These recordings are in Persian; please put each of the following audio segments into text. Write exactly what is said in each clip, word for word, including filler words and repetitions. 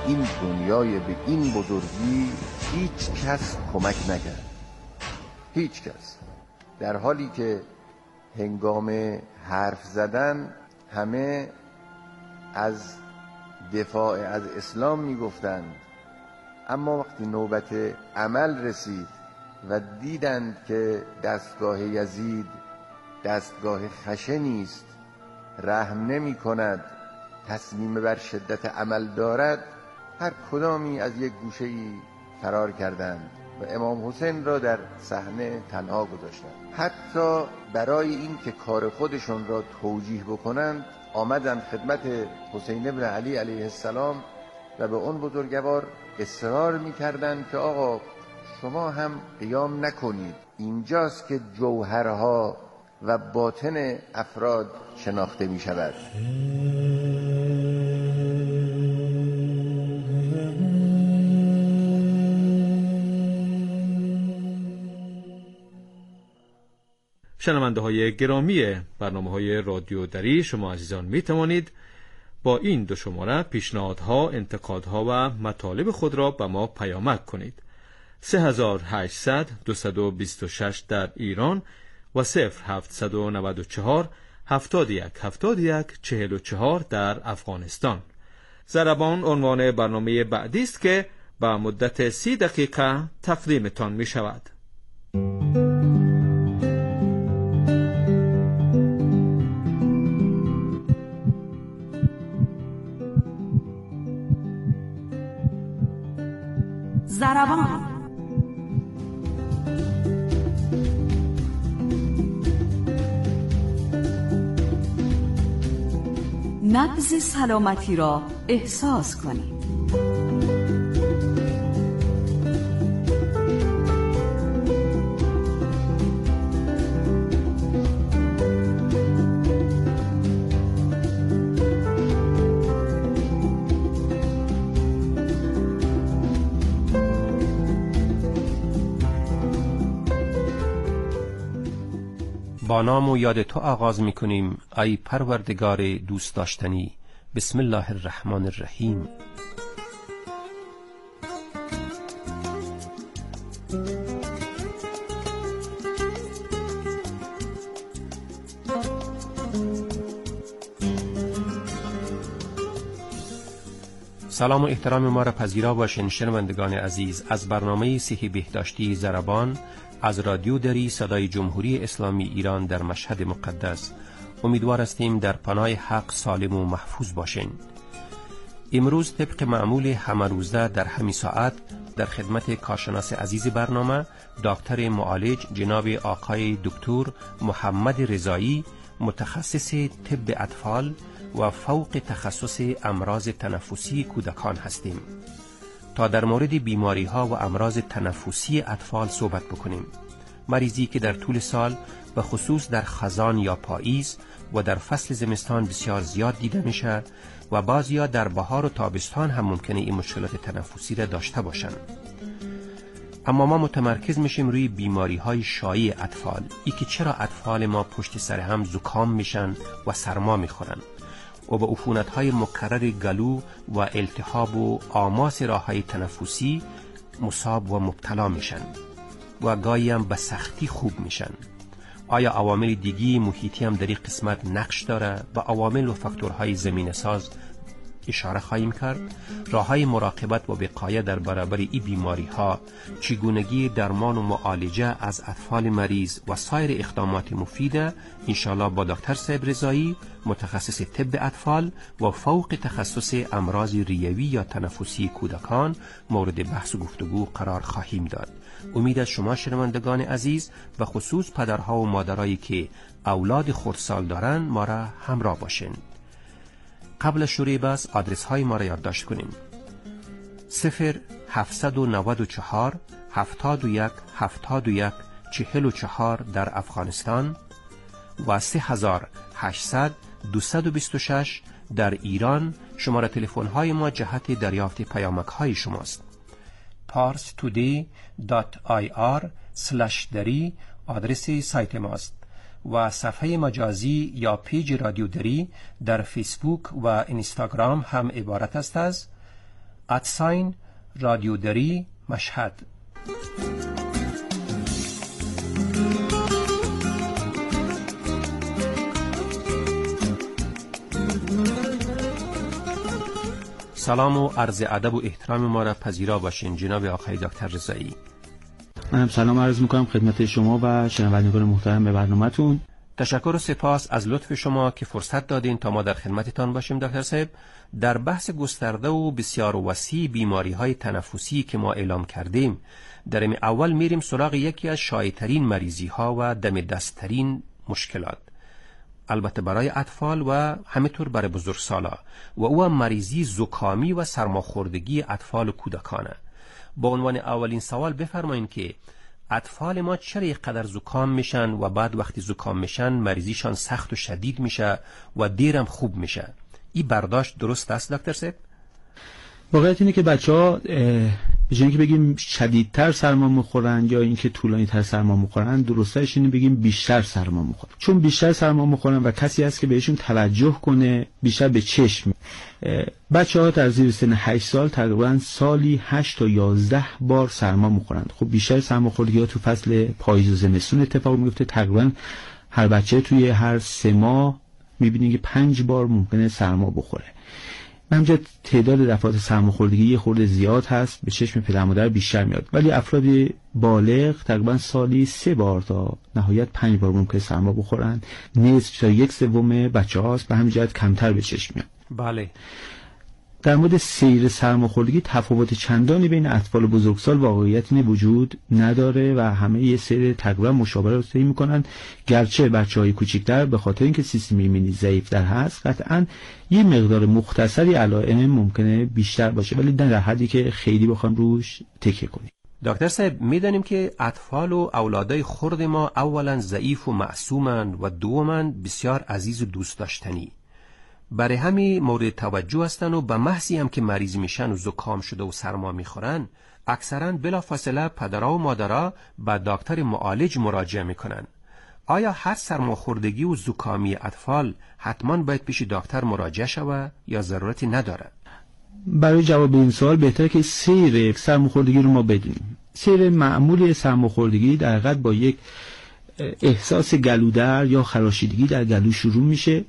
این دنیای به این بزرگی هیچ کس کمک نکرد، هیچ کس. در حالی که هنگام حرف زدن همه از دفاع از اسلام میگفتند، اما وقتی نوبت عمل رسید و دیدند که دستگاه یزید دستگاه خشنی است، رحم نمی کند، تصمیم بر شدت عمل دارد، هر کدامی از یک گوشه‌ای فرار کردند و امام حسین را در صحنه تنها گذاشتند. حتی برای این که کار خودشون را توجیه بکنند آمدند خدمت حسین ابن علی علیه السلام و به اون بزرگوار اصرار می‌کردند که آقا شما هم قیام نکنید، اینجاست که جوهرها و باطن افراد شناخته می شود. شنونده های گرامی برنامه های رادیو دری، شما عزیزان می توانید با این دو شماره پیشنهادها، انتقادها و مطالب خود را به ما پیامک کنید. سه هزار و هشتصد دویست و بیست و شش در ایران و صفر هفتصد و نود و چهار هفتاد و یک هفتاد و یک چهل و چهار در افغانستان. ضربان عنوان برنامه بعدی است که با مدت سی دقیقه تقدیمتان می شود. ضربان نبض سلامتی را احساس کنید. با نام و یاد تو آغاز می کنیم ای پروردگار دوست داشتنی. بسم الله الرحمن الرحیم. سلام و احترام ما را پذیرا باشین شنوندگان عزیز از برنامه صحی بهداشتی ضربان از رادیو دری صدای جمهوری اسلامی ایران در مشهد مقدس. امیدوار هستیم در پناه حق سالم و محفوظ باشین. امروز طبق معمول همه روزه در همین ساعت در خدمت کارشناس عزیز برنامه دکتر معالج جناب آقای دکتر محمد رضایی، متخصص طب اطفال و فوق تخصص امراض تنفسی کودکان هستیم تا در مورد بیماری ها و امراض تنفسی اطفال صحبت بکنیم. مریضی که در طول سال به خصوص در خزان یا پاییز و در فصل زمستان بسیار زیاد دیده میشه و بعضیا در بهار و تابستان هم ممکنه این مشکلات تنفسی را داشته باشن. اما ما متمرکز میشیم روی بیماری های شایع اطفال، ای که چرا اطفال ما پشت سر هم زکام میشن و سرما میخورن و به عفونت های مکرر گلو و التهاب و آماس راه های تنفسی مصاب و مبتلا میشن و گاهی هم به سختی خوب میشن. آیا عوامل دیگی محیطی هم در این قسمت نقش داره؟ به عوامل و فاکتورهای زمینه ساز اشاره خواهیم کرد. راه های مراقبت و وقایه در برابر این بیماری ها، چگونگی درمان و معالجه از اطفال مریض و سایر اقدامات مفیده انشالله با دکتر صاحب رضایی، متخصص طب اطفال و فوق تخصص امراض ریوی یا تنفسی کودکان مورد بحث و گفتگو قرار خواهیم داد. امید از شما شنوندگان عزیز و خصوص پدرها و مادرایی که اولاد خردسال دارن ما را همراه باشین. قبل شروع بحث آدرس های ما را یادداشت کنین. صفر هفتصد و نود و چهار هفتاد و یک هفتاد و یک چهل و چهار در افغانستان و سه هزار و هشتصد دویست و بیست و شش در ایران. شماره تلفن های ما جهت دریافت پیامک های شماست. پارس تودی دات آی آر سلش دری آدرس سایت ماست و صفحه مجازی یا پیج رادیو دری در فیسبوک و اینستاگرام هم عبارت است از ادساین رادیودری مشهد. سلام و عرض ادب و احترام ما را پذیرا باشین جناب آقای دکتر رضایی. منم سلام عرض میکنم خدمت شما و شنوندگان محترم به برنامه‌تون. تشکر و سپاس از لطف شما که فرصت دادین تا ما در خدمتتان باشیم دکتر صاحب. در بحث گسترده و بسیار وسیع بیماری‌های تنفسی که ما اعلام کردیم، در این اول میریم سراغ یکی از شایع‌ترین مریضی‌ها و دم دست‌ترین مشکلات، البته برای اطفال و همینطور برای بزرگسالا، و او مریضی زکامی و سرماخوردگی اطفال و کودکانه. با عنوان اولین سوال بفرمایید که اطفال ما چرا اینقدر زکام میشن و بعد وقتی زکام میشن مریضیشان سخت و شدید میشه و دیرم خوب میشه؟ این برداشت درست است دکتر صاحب؟ واقعیت اینه که بچه‌ها به جای اینکه بگیم شدیدتر سرما میخورن یا اینکه طولانی‌تر سرما میخورن، درستش اینه بگیم بیشتر سرما میخورن. چون بیشتر سرما میخورن و کسی هست که بهشون توجه کنه، بیشتر به چشم. بچه‌ها در زیر سن هشت سال تقریبا سالی هشت تا یازده بار سرما میخورن. خب بیشتر سرماخوردگی‌ها تو فصل پاییز و زمستون اتفاق میفته. تقریبا هر بچه توی هر سه ماه میبینید که پنج بار ممکنه سرما بخوره. همینجا تعداد دفعات سرماخوردگی یه خورده زیاد هست، به چشم پدر مادر بیشتر میاد، ولی افراد بالغ تقریبا سالی سه بار تا نهایت پنج بار ممکنه سرما بخورن. نصف تا یک سوم بچه هاست، به همین جهت کمتر به چشم میاد. بله. در مورد سیر سرماخوردگی تفاوت چندانی بین اطفال و بزرگسال واقعیت وجود نداره و همه یه سیر تقریبا مشابه رو طی میکنن، گرچه بچهای کوچیک‌تر به خاطر اینکه سیستم ایمنی ضعیف‌تر هست قطعاً یه مقدار مختصری علائم ممکنه بیشتر باشه، ولی نه در حدی که خیلی بخوام روش تکیه کنیم. دکتر صاحب، میدانیم که اطفال و اولادای خرد ما اولا ضعیف و معصومن و دوما بسیار عزیز و دوست داشتنی. برای همین مورد توجه هستن و به محضی هم که مریض میشن و زکام شده و سرما میخورن، اکثرا بلافاصله پدرها و مادرها به دکتر معالج مراجعه میکنن. آیا هر سرماخوردگی و زکامی اطفال حتما باید پیش دکتر مراجعه شود یا ضرورتی نداره؟ برای جواب این سوال بهتره که سیر سرماخوردگی رو ما بدونیم. سیر معمولی سرماخوردگی در حقیقت با یک احساس گلودر یا خراشیدگی در گلو شروع میشه.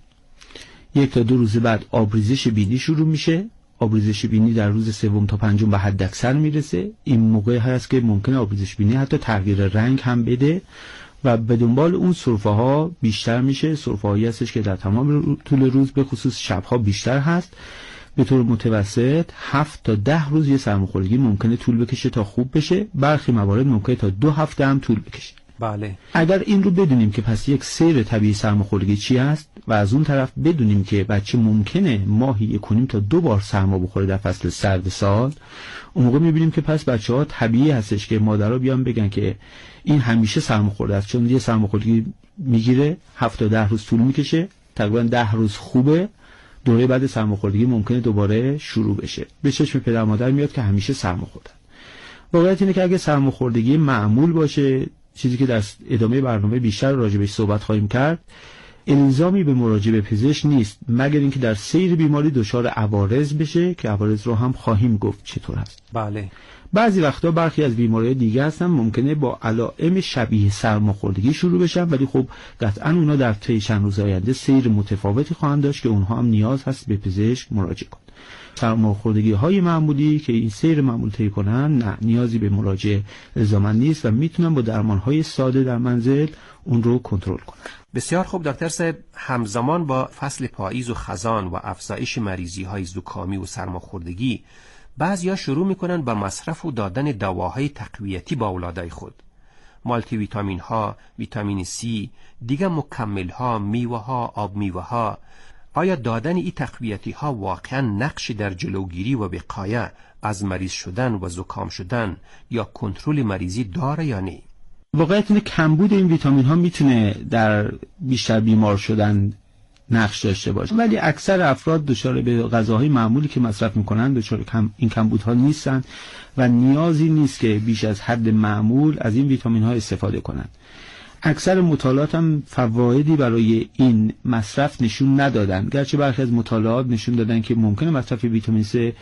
یک تا دو روز بعد آبریزش بینی شروع میشه. آبریزش بینی در روز سوم تا پنجم به حد اکثر میرسه. این موقع هست که ممکنه آبریزش بینی حتی تغییر رنگ هم بده و به دنبال اون سرفه ها بیشتر میشه. سرفه هایی هستش که در تمام طول روز به خصوص شب ها بیشتر هست. به طور متوسط هفت تا ده روز یه سرماخوردگی ممکنه طول بکشه تا خوب بشه. برخی موارد ممکنه تا دو هفته هم طول بکشه. بله. اگر این رو بدونیم که پس یک سیر طبیعی سرماخوردگی چی هست و از اون طرف بدونیم که بچه ممکنه ماهی یک و نیم تا دو بار سرما بخوره در فصل سرد سال، اون موقع میبینیم که پس بچه‌ها طبیعی هستش که مادرها بیان بگن که این همیشه سرماخورده است، چون یه سرماخوردگی میگیره هفت تا ده روز طول میکشه، تقریبا ده روز خوبه، دوره بعد سرماخوردگی ممکنه دوباره شروع بشه. به چشم پدر مادر میاد که همیشه سرماخوردن. واقعیت اینه که اگه سرماخوردگی معمول باشه، چیزی که در ادامه برنامه بیشتر راجع بهش صحبت خواهیم کرد، الزامی به مراجعه به پزشک نیست، مگر اینکه در سیر بیماری دچار عوارض بشه که عوارض رو هم خواهیم گفت چطور هست. بله. بعضی وقتا برخی از بیماری‌های دیگه هستن ممکنه با علائم شبیه سرماخوردگی شروع بشن، ولی خب قطعاً اونا در طی چند روز آینده سیر متفاوتی خواهند داشت که اونها هم نیاز هست به پزشک مراجعه کنند. سرماخوردگی های معمولی که این سیر معمول طی کنن، نه، نیازی به مراجعه الزاما نیست و میتونن با درمان های ساده در منزل اون رو کنترل کنن. بسیار خوب دکتر صاحب، همزمان با فصل پاییز و خزان و افزایش مریضی های زکامی و سرماخوردگی، بعضیا شروع میکنن با مصرف و دادن دواهای تقویتی با اولادای خود. مالتی ویتامین ها، ویتامین سی، دیگه مکمل ها، میوه ها، آب میوه ها. آیا دادن این تقویتی ها واقعا نقشی در جلوگیری و وقایه از مریض شدن و زکام شدن یا کنترل مریضی داره یا نه؟ واقعیت اینه کمبود این ویتامین ها میتونه در بیشتر بیمار شدن نقش داشته باشه، ولی اکثر افراد دچار به غذاهای معمولی که مصرف میکنن دچار کم این کمبودها نیستن و نیازی نیست که بیش از حد معمول از این ویتامین ها استفاده کنن. اکثر مطالعات هم فوایدی برای این مصرف نشون ندادن، گرچه برخی از مطالعات نشون دادن که ممکنه مصرف ویتامین C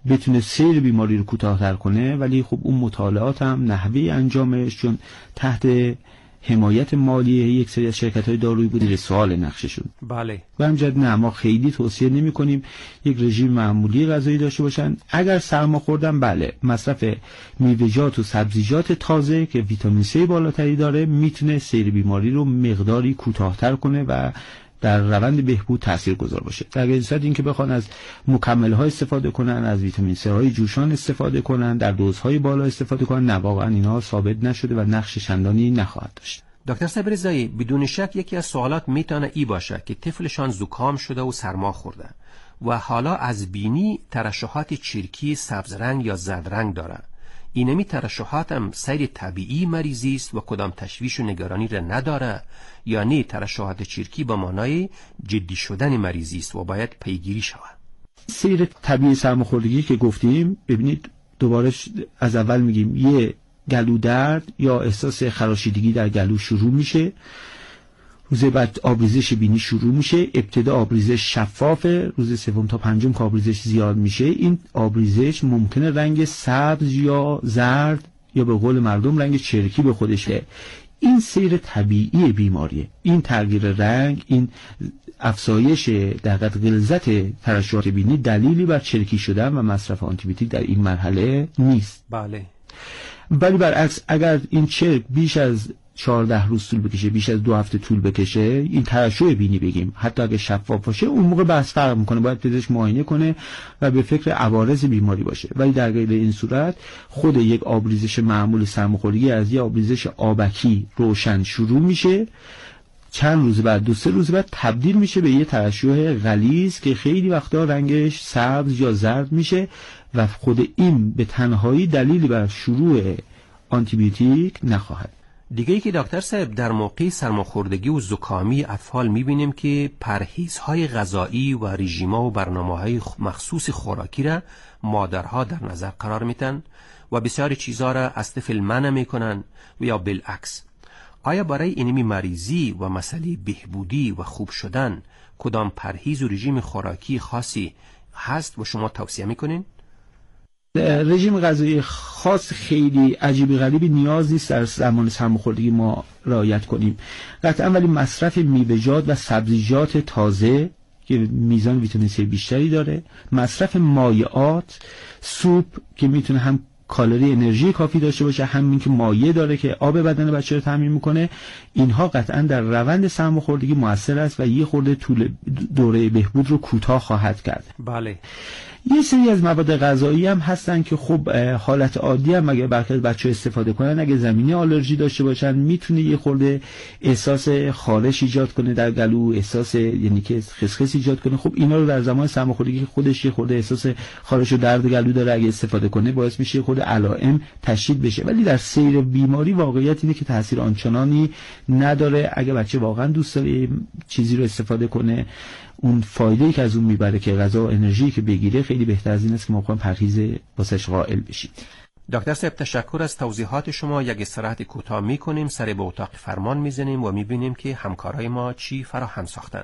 بتونه سیر بیماری رو کوتاه‌تر کنه، ولی خب اون مطالعات هم نحوه انجامش چون تحت حمایت مالی یک سری از شرکت‌های دارویی بود زیر سوال نقششون. بله. و همجد نه، ما خیلی توصیه نمی‌کنیم یک رژیم معمولی غذایی داشته باشن. اگر سرما خوردن بله، مصرف میوه‌جات و سبزیجات تازه که ویتامین C بالاتری داره میتونه سیر بیماری رو مقداری کوتاه‌تر کنه و در روند بهبود تاثیرگذار باشه. در صورت اینکه بخوان از مکمل‌ها استفاده کنن، از ویتامین C های جوشان استفاده کنن، در دوزهای بالا استفاده کنن، نه واقعا اینها ثابت نشده و نقش چندانی نخواهد داشت. دکتر صبری‌زایی، بدون شک یکی از سوالات میتونه ای باشه که طفلشان زکام شده و سرما خورده و حالا از بینی ترشحات چرکی سبز رنگ یا زرد رنگ داره. اینمی ترشحات هم سیر طبیعی مریضی است و کدام تشویش و نگرانی را نداره، یعنی ترشحات چرکی به معنای جدی شدن مریضی است و باید پیگیری شود. سیر طبیعی سرماخوردگی که گفتیم، ببینید دوباره از اول میگیم یه گلو درد یا احساس خراشیدگی در گلو شروع میشه، روز بعد آبریزش بینی شروع میشه، ابتدا آبریزش شفافه، روز سوم تا پنجم که آبریزش زیاد میشه این آبریزش ممکنه رنگ سبز یا زرد یا به قول مردم رنگ چرکی به خودش ده. این سیر طبیعی بیماریه. این تغییر رنگ، این افزایش در حقیقت غلظت ترشحات بینی دلیلی بر چرکی شدن و مصرف آنتیبیوتیک در این مرحله نیست. بله. ولی برعکس اگر این چرک بیش از چهارده روز طول بکشه، بیش از دو هفته طول بکشه، این ترشح بینی بگیم، حتی اگه شفاف باشه، اون موقع بحث فرق میکنه، باید پزشک معاینه کنه و به فکر عوارض بیماری باشه. ولی در غیر این صورت خود یک آبریزش معمول سرماخوردگی از یه آبریزش آبکی روشن شروع میشه، چند روز بعد، دو سه روز بعد تبدیل میشه به یه ترشح غلیظ که خیلی وقتا رنگش سبز یا زرد میشه و خود این به تنهایی دلیلی بر شروع آنتیبیوتیک نخواهد. دیگه ای که دکتر صاحب در موقع سرماخوردگی و زکامی اطفال میبینیم که پرهیزهای غذایی و رژیم‌ها و برنامه‌های مخصوص خوراکی را مادرها در نظر قرار میتن و بسیار چیزها را از طفل منع میکنن و یا بالعکس. آیا برای اینمی مریضی و مسئله بهبودی و خوب شدن کدام پرهیز و رژیم خوراکی خاصی هست و شما توصیه میکنین؟ رژیم غذایی خاص خیلی عجیبی غریبی نیاز نیست در زمان سرماخوردگی ما رعایت کنیم قطعا، ولی مصرف میوه‌جات و سبزیجات تازه که میزان ویتامین C بیشتری داره، مصرف مایعات، سوپ که میتونه هم کالری انرژی کافی داشته باشه، همین که مایع داره که آب بدن بچه رو تامین میکنه، اینها قطعا در روند سرماخوردگی موثر است و یه خورده طول دوره بهبود رو کوتاه خواهد کرد. بله. یه سری از مواد غذایی هم هستن که خب حالت عادی هم اگه برخی از بچه‌ها استفاده کنن، اگه زمینه آلرژی داشته باشن میتونه یه خورده احساس خارش ایجاد کنه در گلو، احساس یعنی که خسخس ایجاد کنه. خب اینا رو در زمان سرماخوردگی خودش یه خورده احساس خارش و درد گلو داره، اگه استفاده کنه باعث میشه یه خورده علائم تشدید بشه، ولی در سیر بیماری واقعیت اینه که تاثیر آنچنانی نداره. اگه بچه واقعا دوست داره چیزی رو استفاده کنه، اون فایده‌ای که از اون میبره که غذا و انرژی که بگیره خیلی بهتر از این است که ما پرهیز واسش قائل بشیم. دکتر صاحب تشکر از توضیحات شما. یک استراحت کوتاه میکنیم، سر به اتاق فرمان میزنیم و میبینیم که همکارای ما چی فراهم ساختن.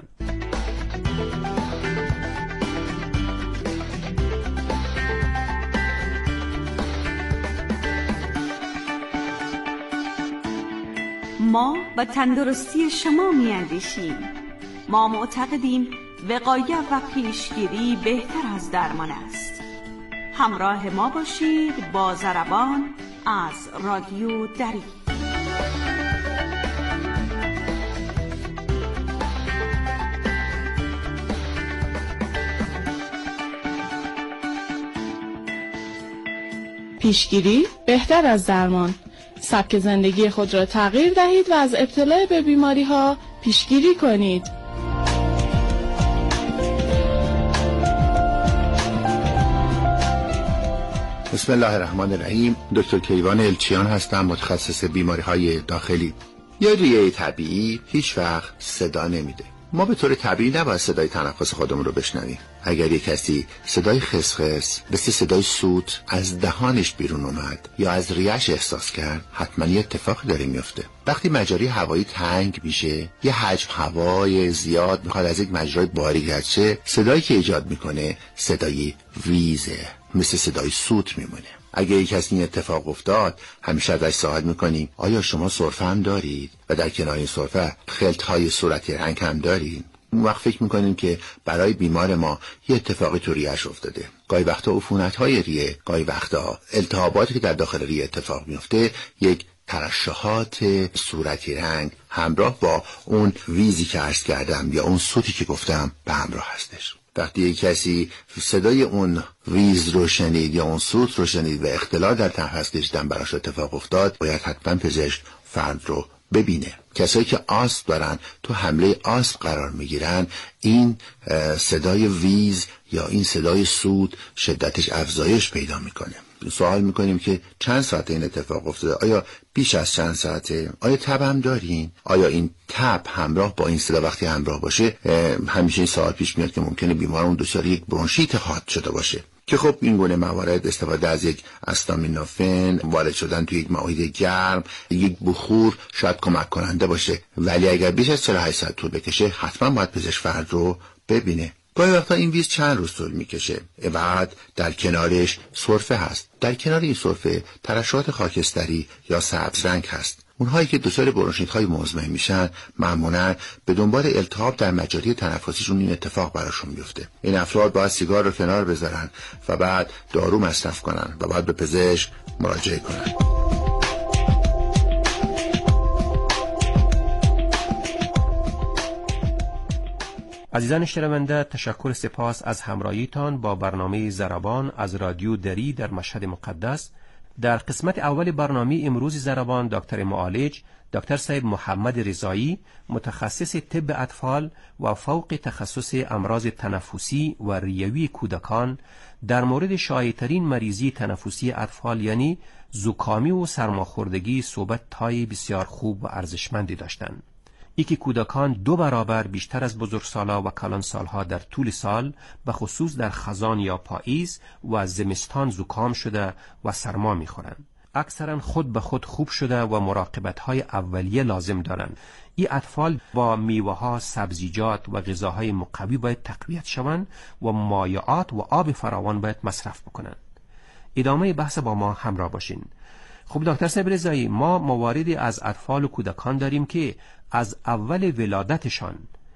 ما به تندرستی شما میاندیشیم. ما معتقدیم وقایت و پیشگیری بهتر از درمان است. همراه ما باشید با ضربان از رادیو دری. پیشگیری بهتر از درمان. سبک زندگی خود را تغییر دهید و از ابتلا به بیماری ها پیشگیری کنید. بسم الله الرحمن الرحیم. دکتر کیوان الچیان هستم، متخصص بیماری های داخلی. یه ریه طبیعی هیچ وقت صدا نمیده. ما به طور طبیعی نباید صدای تنفس خودمون رو بشنویم. اگر یک کسی صدای خسخس مثل صدای سوت از دهانش بیرون اومد یا از ریش احساس کرد، حتما یه اتفاقی داره میفته. وقتی مجاری هوایی تنگ میشه، یه حجم هوای زیاد میخواد از یک مجرای باریک رد شه، صدایی که ایجاد میکنه صدای ویزه، مثل صدای سوت میمونه. اگه یک کسی این اتفاق افتاد، همیشه ازش سوال میکنیم آیا شما سرفه هم دارید و در کنار این سرفه خلطهای صورتی رنگ هم دارید؟ اون وقت فکر میکنیم که برای بیمار ما یه اتفاقی تو ریه‌اش افتاده. گاهی وقتا عفونت‌های ریه، گاهی وقتا التهاباتی که در داخل ریه اتفاق میفته، یک ترشحات صورتی رنگ همراه با اون ویزی که عرض کردم یا اون صوتی که گفتم به همراه هستش. وقتی یک کسی صدای اون ویز رو شنید یا اون صوت رو شنید و اختلال در تنفس کشیدن براش اتفاق افتاد، باید حتما پزشک فرد رو ببینه. کسایی که آسم دارن تو حمله آسم قرار میگیرن، این صدای ویز یا این صدای صوت شدتش افزایش پیدا میکنه. سوال میکنیم که چند ساعت این اتفاق افتاده؟ آیا بیش از چند ساعته؟ آیا تب هم دارین؟ آیا این تب همراه با این صدا وقتی همراه باشه، همیشه این سوال پیش میاد که ممکنه بیمارمون دچار یک برونشیت حاد شده باشه که خب این گونه موارد استفاده از یک استامینوفن، وارد شدن توی یک محیط گرم، یک بخور شاید کمک کننده باشه، ولی اگر بیش از چهل و هشت ساعت طول بکشه حتما باید پزشک فرد رو ببینه. گاهی وقتا این ویز چند روز طول میکشه. بعد در کنارش سرفه هست. در کنار این سرفه ترشحات خاکستری یا سبز رنگ هست. اونهایی که دچار برونشیت‌های مزمن میشن معمولاً به دنبال التهاب در مجاری تنفسیشون این اتفاق براشون میفته. این افراد باید سیگار رو کنار بذارن و بعد دارو مصرف کنن و بعد به پزشک مراجعه کنن. عزیزان شنونده، تشکر سپاس از همراهیتان با برنامه ضربان از رادیو دری در مشهد مقدس. در قسمت اول برنامه امروز ضربان دکتر معالج دکتر سید محمد رضایی، متخصص طب اطفال و فوق تخصص امراض تنفسی و ریوی کودکان، در مورد شایع‌ترین مریضی تنفسی اطفال یعنی زکامی و سرماخوردگی صحبت‌های بسیار خوب و ارزشمندی داشتند. ای که کودکان دو برابر بیشتر از بزرگسالها و کلانسالها در طول سال به خصوص در خزان یا پاییز و زمستان زکام شده و سرما میخورند. اکثرا خود به خود خوب شده و مراقبت‌های اولیه لازم دارند. این اطفال با میوه‌ها، سبزیجات و غذاهای مقوی باید تقویت شوند و مایعات و آب فراوان باید مصرف بکنند. ادامه بحث با ما همراه باشین. خب دکتر صاحب رضایی، ما مواردی از اطفال و کودکان داریم که از اول ولادتشان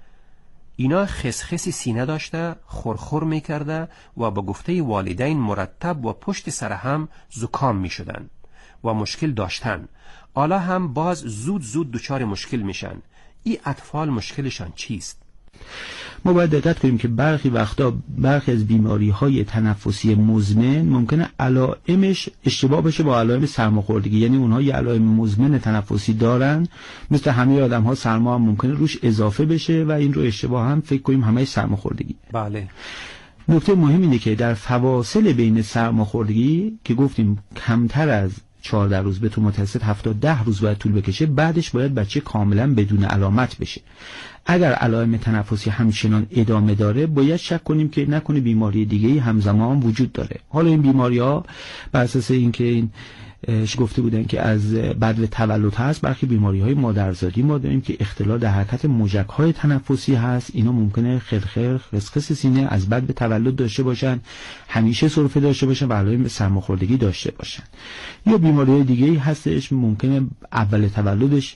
اینا خسخس سینه داشته، خورخور میکرده و با گفته والدین مرتب و پشت سر هم زکام میشدن و مشکل داشتن. حالا هم باز زود زود دچار مشکل میشن. این اطفال مشکلشان چیست؟ ما باید دقت کنیم که برخی وقتا برخی از بیماری‌های تنفسی مزمن ممکنه علائمش اشتباه بشه با علائم سرماخوردگی، یعنی اونها یه علائم مزمن تنفسی دارن، مثل همه آدم‌ها سرما هم ممکنه روش اضافه بشه و این رو اشتباه هم فکر کنیم همه سرماخوردگی. بله. نکته مهم اینه که در فواصل بین سرماخوردگی که گفتیم کمتر از چهارده روز به طور متوسط هفتاد ده روز باید طول بکشه، بعدش باید بچه کاملا بدون علامت بشه. اگر علائم تنفسی همچنان ادامه داره، باید شک کنیم که نکنه بیماری دیگه‌ای همزمان وجود داره. حالا این بیماری‌ها بر اساس اینکه این گفته بودن که از بعد تولد هست، برخی بیماری‌های مادرزادی ما داریم که اختلال در حرکت موجک‌های تنفسی هست. اینا ممکنه خرخر، خسخس سینه از بعد به تولد داشته باشن، همیشه سرفه داشته باشن و علائم سرماخوردگی داشته باشن. یا بیماری‌های دیگه‌ای هستش ممکنه اول تولدش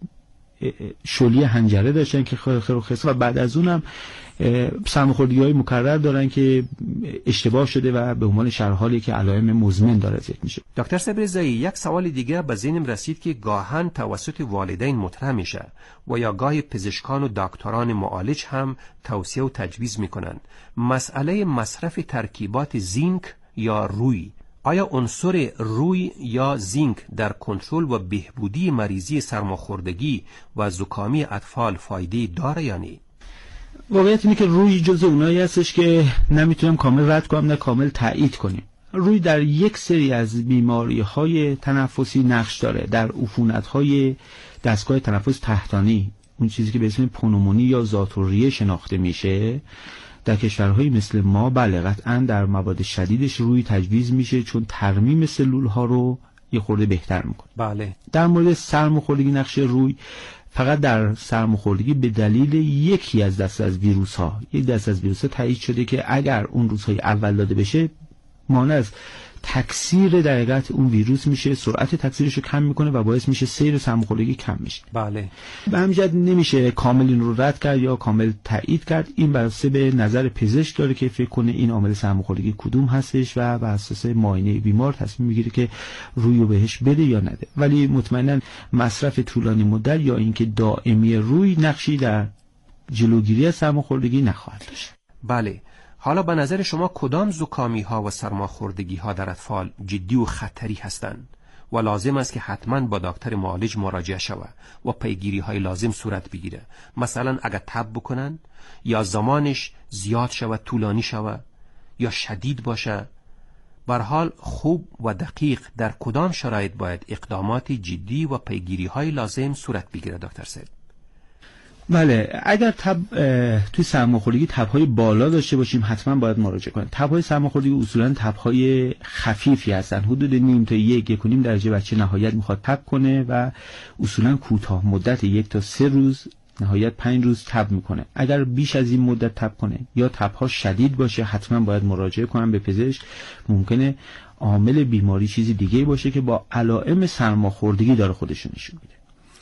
شلی حنجره داشتن که خرخر و خسخس و بعد از اونم سرماخوردگی‌های مکرر دارن که اشتباه شده و به عنوان شرحالی که علائم مزمن داره ذکر میشه. دکتر صاحب رضایی، یک سوال دیگه به ذهنم رسید که گاهن توسط والدین مطرح میشه و یا گاهی پزشکان و دکتران معالج هم توصیه و تجویز میکنن. مسئله مصرف ترکیبات زینک یا روی. آیا عنصر روی یا زینک در کنترل و بهبودی مریضی سرماخوردگی و زکامی اطفال فایده داره یا نه؟ واقعیت اینه که روی جزء اونایی هستش که نمیتونم کامل رد کنم نه کامل تایید کنیم. روی در یک سری از بیماری‌های تنفسی نقش داره، در عفونت‌های دستگاه تنفس تحتانی اون چیزی که به اسم پنومونی یا ذات‌الریه شناخته میشه، در کشورهایی مثل ما بله قطعاً در مواد شدیدش روی تجویز میشه، چون ترمیم سلول ها رو یه خورده بهتر میکنه. بله. در مورد سرماخوردگی نقش روی، فقط در سرماخوردگی به دلیل یکی از دست از ویروس ها یک دست از ویروس ها تایید شده که اگر اون روزهای اول داده بشه مانع از تکثیر در حقیقت اون ویروس میشه، سرعت تکثیرش رو کم میکنه و باعث میشه سیر سرماخوردگی کم میشه. بله. به همین جهت نمیشه کامل این رو رد کرد یا کامل تایید کرد. این بر اساس به نظر پزشک داره که فکر کنه این عامل سرماخوردگی کدوم هستش و بر اساس معاینه بیمار تصمیم میگیره که روی رو بهش بده یا نده. ولی مطمئنا مصرف طولانی مدت یا اینکه دائمی روی نقشی در جلوگیری از سرماخوردگی نخواهد داشت. بله. حالا به نظر شما کدام زکامی ها و سرماخوردگی ها در اطفال جدی و خطری هستند و لازم است که حتما با دکتر معالج مراجعه شود و پیگیری های لازم صورت بگیره؟ مثلا اگر تب بکنن یا زمانش زیاد شود، طولانی شود یا شدید باشه، به هر حال خوب و دقیق در کدام شرایط باید اقدامات جدی و پیگیری های لازم صورت بگیره دکتر سید؟ بله، اگر تب توی سرماخوردگی تب‌های بالا داشته باشیم حتما باید مراجعه کنیم. تب‌های سرماخوردگی اصولاً تب‌های خفیفی هستن، حدود نیم تا یک یک و نیم درجه بچه نهایت میخواد تب کنه و اصولاً کوتاه مدت یک تا سه روز نهایت پنج روز تب میکنه. اگر بیش از این مدت تب کنه یا تب‌ها شدید باشه حتما باید مراجعه کنم به پزشک. ممکنه عامل بیماری چیزی دیگه باشه که با علائم سرماخوردگی داره خودش نشون میده.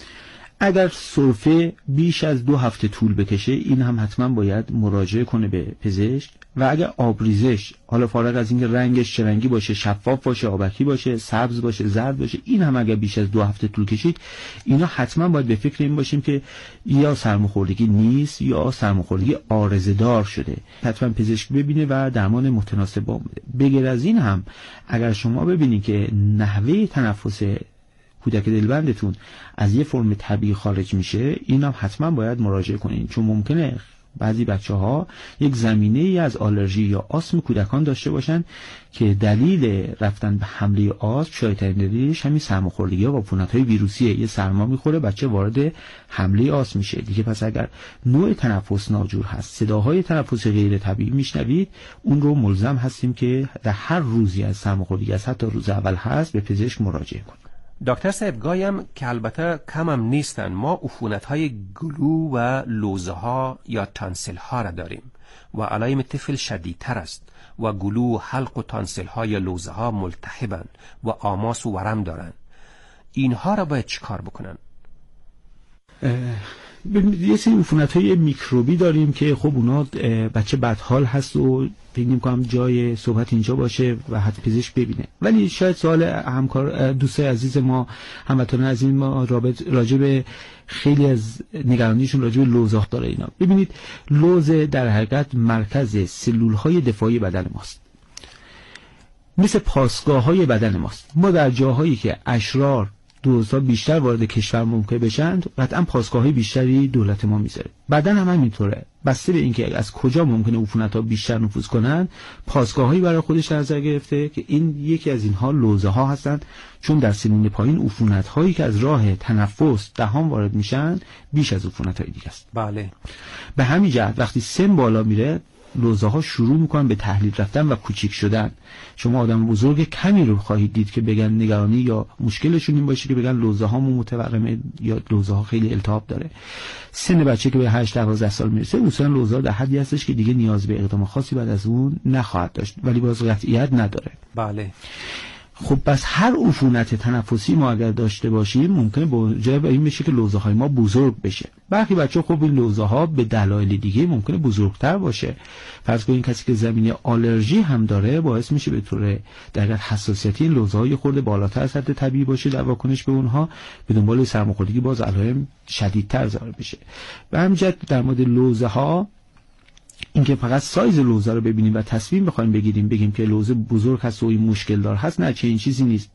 اگر سرفه بیش از دو هفته طول بکشه این هم حتما باید مراجعه کنه به پزشک. و اگر آبریزش، حالا فارغ از اینکه رنگش چه رنگی باشه، شفاف باشه، آبکی باشه، سبز باشه، زرد باشه، این هم اگر بیش از دو هفته طول کشید اینا حتما باید به فکر این باشیم که یا سرماخوردگی نیست یا سرماخوردگی عارضه دار شده. حتما پزشک ببینه و درمان متناسب بده. بغیر از این هم اگر شما ببینید که نحوه تنفس کودک دلبندتون از یه فرم طبیعی خارج میشه، این هم حتما باید مراجعه کنین، چون ممکنه بعضی بچه ها یک زمینه ای از آلرژی یا آسم کودکان داشته باشن که دلیل رفتن به حمله آسم شاید ترین دلیلش همین سرماخوردگی ها و عفونت‌های ویروسیه. یه سرما میخوره بچه وارد حمله آسم میشه دیگه. پس اگر نوع تنفس ناجور هست، صداهای تنفس غیر طبیعی میشنوید، اون رو ملزم هستیم که در هر روزی از سرماخوردگی از حتی روز اول هست به پزشک مراجعه کنیم. دکتر صاحب گایم که البته کم هم نیستن، ما عفونت‌های گلو و لوزه ها یا تانسل ها را داریم و علائم طفل شدیدتر است و گلو، حلق و تانسل ها یا لوزه ها ملتهبن و آماس و ورم دارن. اینها را باید چیکار بکنن؟ یه سری عفونت‌های میکروبی داریم که خب اونا بچه بدحال هست و فکر می‌کنم جای صحبت اینجا باشه و حتی پزشک ببینه. ولی شاید سوال همکار دوستای عزیز ما، هموطنان عزیز ما رابط راجع به خیلی از نگرانیشون راجع به لوزه داره. اینا ببینید، لوزه در حقیقت مرکز سلول‌های دفاعی بدن ماست، مثل پاسگاه‌های بدن ماست. ما در جاهایی که اشرار دوزها بیشتر وارد کشور ممکن بشن قطعا پاسگاه‌های بیشتری دولت ما میذاره. بدن هم همینطوره، بسته به اینکه از کجا ممکنه عفونت‌ها بیشتر نفوذ کنن پاسگاه‌هایی برای خودش در نظر گرفته که این یکی از اینها لوزه‌ها هستن، چون در سنین پایین عفونت‌هایی که از راه تنفس دهان وارد میشن بیش از عفونت‌های دیگه است. بله. به همین جهت وقتی سن بالا میره لوزه ها شروع میکنن به تحلیل رفتن و کوچیک شدن. شما آدم بزرگ کمی رو خواهید دید که بگن نگرانی یا مشکلشون این باشه که بگن لوزه هامون متورمه یا لوزه ها خیلی التهاب داره. سن بچه که به هشت دوازده سال میرسه اصلا لوزه ها در حدی هستش که دیگه نیاز به اقدام خاصی بعد از اون نخواهد داشت، ولی باز قطعیت نداره. بله. خب پس هر عفونت تنفسی ما اگر داشته باشیم ممکنه موجب به این بشه که لوزه های ما بزرگ بشه. برخی بچه خب این لوزه ها به دلایل دیگه ممکنه بزرگتر باشه. فرض کنید کسی که زمینه آلرژی هم داره باعث میشه به طور دقیق حساسیتی این لوزه های خورده بالاتر از حد طبیعی باشه، در واکنش به اونها به دنبال سرماخوردگی باز علائم شدیدتر ظاهر بشه. به همین جهت در مورد لوزه ها اینکه فقط سایز لوزه رو ببینیم و تصمیم بخوایم بگیریم بگیم که لوزه بزرگ هست و این مشکل دار هست، نه، چه این چیزی نیست.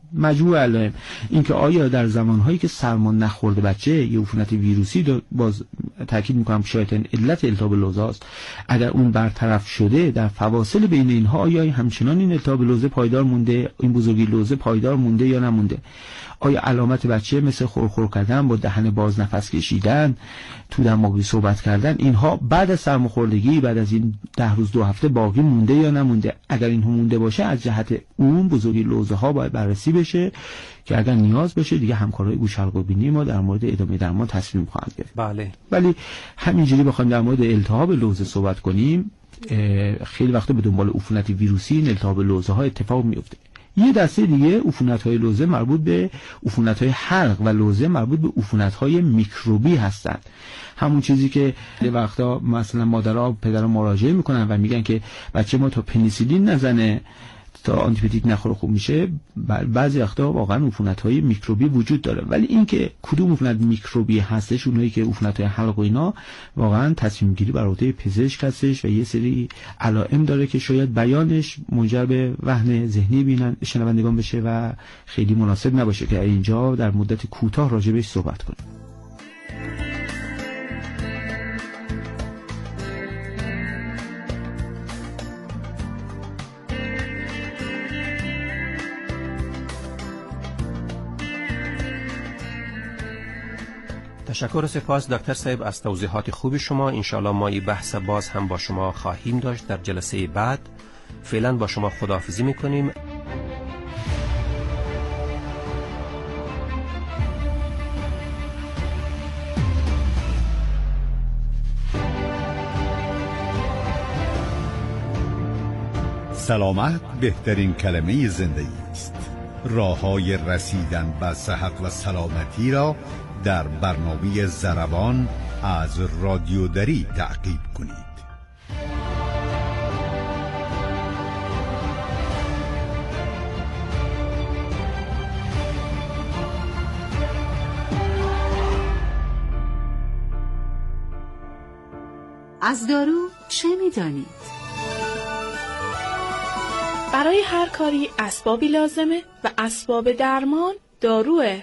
مجموع علائم اینکه آیا در زمانهایی که سرما نخورده بچه یه عفونت ویروسی، باز تاکید میکنم شاید علت التهاب لوزه است، اگر اون برطرف شده در فواصل بین اینها آیا همچنان این التهاب لوزه پایدار مونده، این بزرگی لوزه پایدار مونده یا نمونده، آیا علامت بچه مثل خورخور کردن، با دهن باز نفس کشیدن، تو دماغی صحبت کردن، اینها بعد از سرماخوردگی بعد از این ده روز دو هفته باقی مونده یا نمونده. اگر اینها مونده باشه از جهت اون بزرگی لوزه ها باید بررسی بشه که اگر نیاز بشه دیگه همکارای گوش حلق و بینی ما در مورد ادامه درمان تصمیم خواهند گرفت. بله. ولی همینجوری بخوایم در مورد التهاب لوزه صحبت کنیم، خیلی وقتا به دنبال عفونت ویروسی این التهاب لوزه ها اتفاق میفته. یه دسته دیگه عفونت‌های لوزه مربوط به عفونت‌های حلق و لوزه مربوط به عفونت‌های میکروبی هستند. همون چیزی که یه وقتا مثلا مادرها پدرها مراجعه میکنن و میگن که بچه ما تا پنیسیلین نزنه تا آنتیبیوتیک نخوره خوب میشه، بعضی وقتا واقعا عفونت‌های میکروبی وجود داره. ولی اینکه کدوم عفونت میکروبی هستش، اونایی که عفونت‌های حلق و اینا واقعا تصمیم گیری بر عهده پزشک هستش و یه سری علائم داره که شاید بیانش منجر به وهن ذهنی بینن شنوندگان بشه و خیلی مناسب نباشه که اینجا در مدت کوتاه راجع بهش صحبت کنیم. تشکر و سپاس دکتر صاحب از توضیحات خوب شما. انشاءالله ما این بحث باز هم با شما خواهیم داشت در جلسه بعد. فعلا با شما خداحافظی میکنیم. سلامت بهترین کلمه زندگی است. راه‌های رسیدن به صحت و سلامتی را در برنامه ضربان از رادیو دری تعقیب کنید. از دارو چه می‌دانید؟ برای هر کاری اسبابی لازمه و اسباب درمان داروه.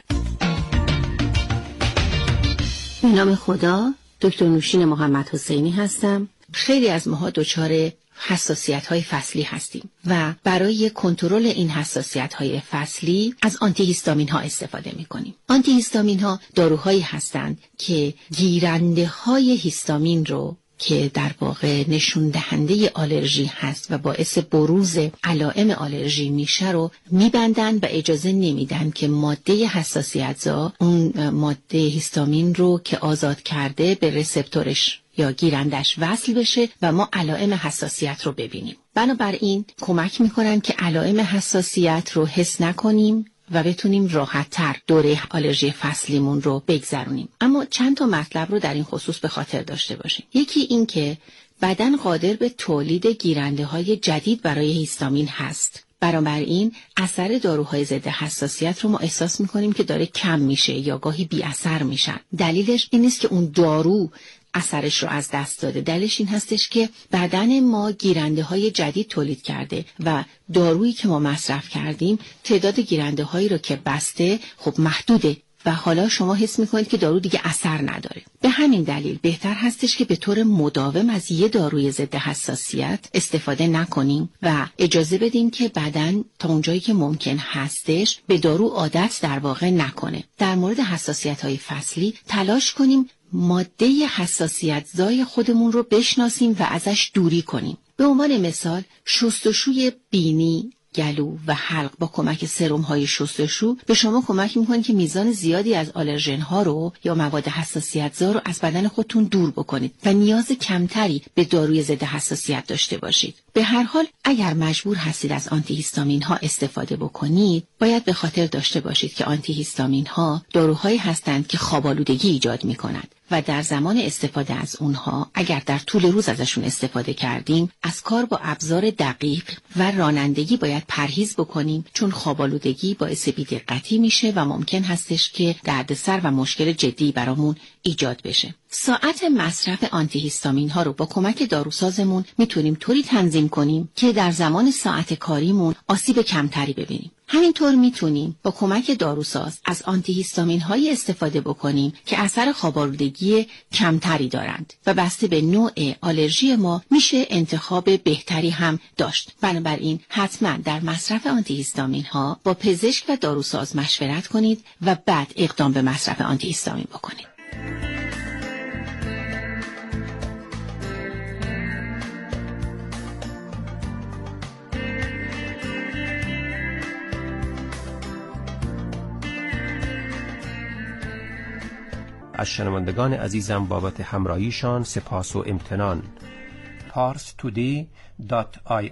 به نام خدا، دکتر نوشین محمد حسینی هستم. خیلی از ماها دچار حساسیت‌های فصلی هستیم و برای کنترل این حساسیت‌های فصلی از آنتی هیستامین ها استفاده می‌کنیم. آنتی هیستامین ها داروهایی هستند که گیرنده‌های هیستامین رو که در واقع نشون دهنده آلرژی هست و باعث بروز علائم آلرژی میشه رو میبندن و اجازه نمیدن که ماده حساسیت‌زا اون ماده هیستامین رو که آزاد کرده به رسپتورش یا گیرندش وصل بشه و ما علائم حساسیت رو ببینیم. بنابراین کمک میکنن که علائم حساسیت رو حس نکنیم و بتونیم راحت‌تر دوره آلرژی فصلیمون رو بگذرونیم. اما چند تا مطلب رو در این خصوص به خاطر داشته باشیم. یکی این که بدن قادر به تولید گیرنده‌های جدید برای هیستامین هست. بنابراین اثر داروهای ضد حساسیت رو ما احساس می‌کنیم که داره کم میشه یا گاهی بی اثر میشن. دلیلش این نیست که اون دارو اثرش رو از دست داده. دلیلش این هستش که بدن ما گیرنده های جدید تولید کرده و دارویی که ما مصرف کردیم تعداد گیرنده هایی رو که بسته خب محدوده و حالا شما حس میکنید که دارو دیگه اثر نداره. به همین دلیل بهتر هستش که به طور مداوم از یه داروی ضد حساسیت استفاده نکنیم و اجازه بدیم که بدن تا اونجایی که ممکن هستش به دارو عادت در واقع نکنه. در مورد حساسیت های فصلی تلاش کنیم ماده حساسیت زای خودمون رو بشناسیم و ازش دوری کنیم. به عنوان مثال شستشوی بینی، گلو و حلق با کمک سرم های شستشو به شما کمک میکنه که میزان زیادی از آلرژن ها رو یا مواد حساسیت زا رو از بدن خودتون دور بکنید و نیاز کمتری به داروی ضد حساسیت داشته باشید. به هر حال اگر مجبور هستید از آنتی هیستامین ها استفاده بکنید، باید به خاطر داشته باشید که آنتی هیستامین ها داروهایی هستند که خواب‌آلودگی ایجاد میکنند و در زمان استفاده از اونها اگر در طول روز ازشون استفاده کردیم از کار با ابزار دقیق و رانندگی باید پرهیز بکنیم، چون خواب‌آلودگی باعث بی‌دقتی میشه و ممکن هستش که دردسر و مشکل جدی برامون ایجاد بشه. ساعت مصرف آنتی هیستامین ها رو با کمک داروسازمون میتونیم طوری تنظیم کنیم که در زمان ساعت کاریمون آسیب کمتری ببینیم. همینطور میتونیم با کمک داروساز از آنتی هیستامین های استفاده بکنیم که اثر خواب‌آلودگی کمتری دارند و بسته به نوع آلرژی ما میشه انتخاب بهتری هم داشت. بنابراین حتما در مصرف آنتی هیستامین ها با پزشک و داروساز مشورت کنید و بعد اقدام به مصرف آنتی هیستامین بکنید. از شنوندگان عزیزم بابت همراهیشان سپاس و امتنان. پارس تودی دات آی